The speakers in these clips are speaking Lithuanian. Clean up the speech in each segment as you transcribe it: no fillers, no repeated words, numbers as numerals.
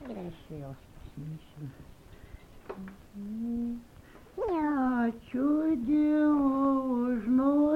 Greičiau jos pasiimsiu. Ačiū Dievui už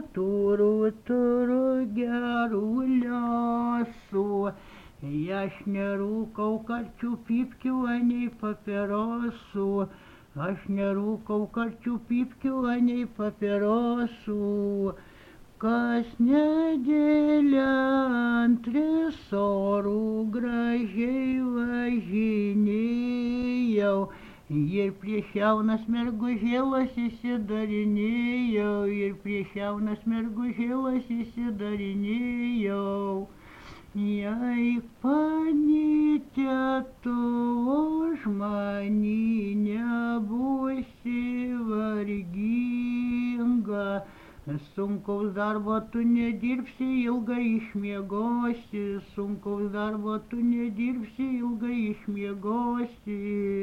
turiu gerų lėsų. Aš nerūkau karčių pypkių, nei papirosų. Aš nerūkau karčių pypkių, nei papirosų. Kas nedėlę ant resorų gražiai važinėjau. Ir prieš jaunas mergužėlas įsidarinėjau, ir prieš jaunas mergužėlas įsidarinėjau. Jei panyte tu už manį nebūsi varginga, sunkaus darbo tu nedirbsi, ilgai išmiegosi, sunkaus darbo tu nedirbsi, ilgai išmiegosi.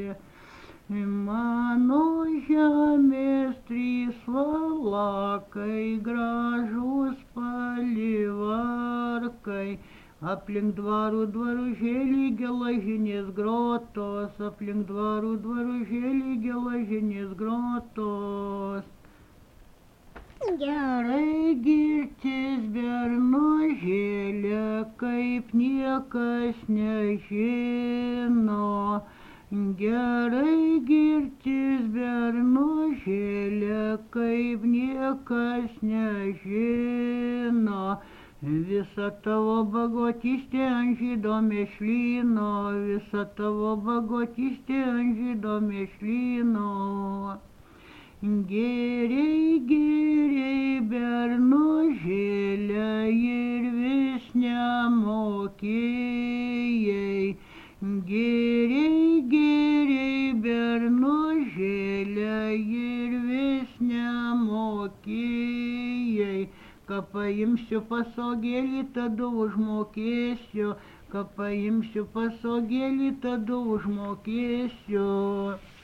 Mano žemės trys valakai, gražūs palivarkai, aplink dvarų dvaružėlį geležinės grotos, aplink dvarų dvaružėlį geležinės grotos. Gerai girtis bernužėlė, kaip niekas nežino. Gerai girtis bernužėlė, kaip niekas nežino. Visa tavo bagotystė ant žydo mėšlyno, visa tavo bagotystė ant žydo mėšlyno. Geriai, geriai bernužėlė ir vis nemokėjai. Geriai, geriai bernužėlė ir vis nemokėjai. Ką paimsiu pasogėlį, tada užmokėsiu. Ką paimsiu pasogėlį, tada užmokėsiu.